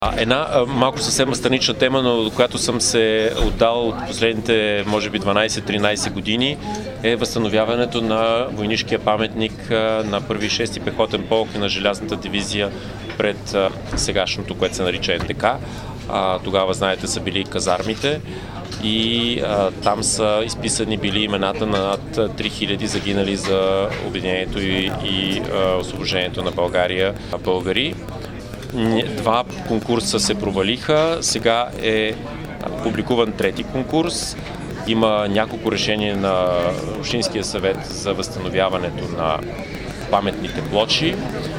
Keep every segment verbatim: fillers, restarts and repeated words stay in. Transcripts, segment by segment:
Една малко съвсем странична тема, но до която съм се отдал от последните, може би, дванайсет-тринайсет години, е възстановяването на войнишкия паметник на първи и шести пехотен полк и на желязната дивизия пред сегашното, което се нарича Н Д К. Тогава, знаете, са били казармите и а, там са изписани били имената на над три хиляди загинали за обединението и, и а, освобождението на България българи. Два конкурса се провалиха, сега е публикуван трети конкурс. Има няколко решения на Общинския съвет за възстановяването на паметните плочи.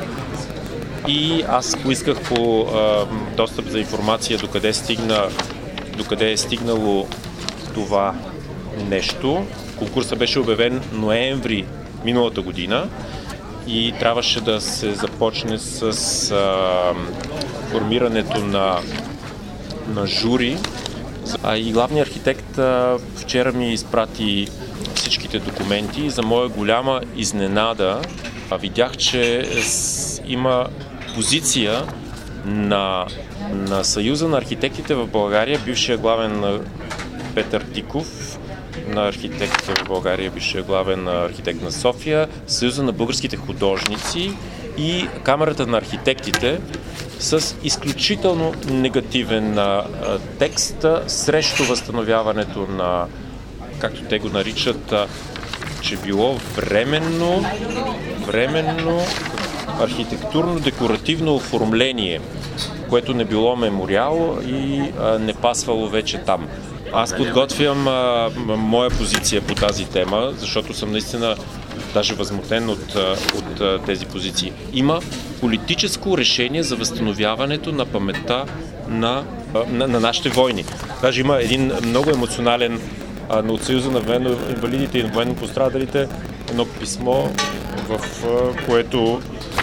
И аз поисках по а, достъп за информация докъде, стигна, докъде е стигнало това нещо. Конкурсът беше обявен ноември миналата година и трябваше да се започне с а, формирането на, на жури. А и главният архитект а, вчера ми изпрати всичките документи. За моя голяма изненада а, видях, че с, има позиция на, на Съюза на архитектите в България, бившия главен Петър Тиков, на архитектите в България, бившия главен архитект на София, Съюза на българските художници и Камерата на архитектите с изключително негативен а, текст срещу възстановяването на, както те го наричат, а, че било временно, временно архитектурно-декоративно оформление, което не било мемориал и а, не пасвало вече там. Аз подготвям а, моя позиция по тази тема, защото съм наистина даже възмутен от, от, от тези позиции. Има политическо решение за възстановяването на паметта на, на, на нашите войни. Даже има един много емоционален а, от Съюза на военно-инвалидите и военно-пострадалите едно писмо, в а, което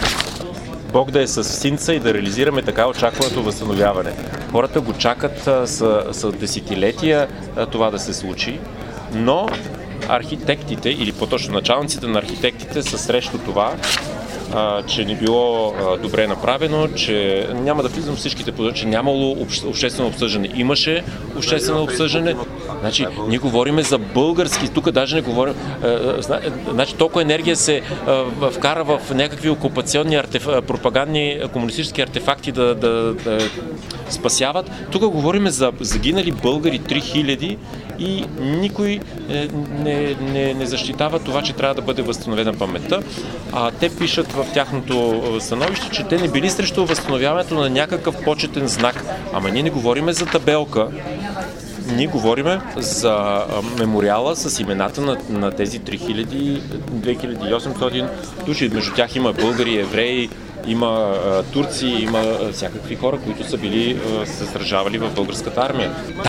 Бог да е с синца и да реализираме така очакваното възстановяване. Хората го чакат с, с десетилетия това да се случи, но архитектите, или по-точно началниците на архитектите са срещу това, а, че не било а, добре направено, че няма да влизам всичките подробности, че нямало обще, обществено обсъждане. Имаше обществено обсъждане. Значи, ние говорим за български, тук даже не говорим, а, значи толкова енергия се а, вкара в някакви окупационни артеф... пропагандни комунистически артефакти да, да, да спасяват. Тук говорим за загинали българи три хиляди и никой не, не, не, не защитава това, че трябва да бъде възстановена паметта. А те пишат в тяхното становище, че те не били срещу възстановяването на някакъв почетен знак. Ама ние не говорим за табелка, ние говорим за мемориала с имената на, на тези три хиляди до две хиляди и осемстотин души. Между тях има българи, евреи, има а, турци, има а, всякакви хора, които са били, а, се сражавали в българската армия.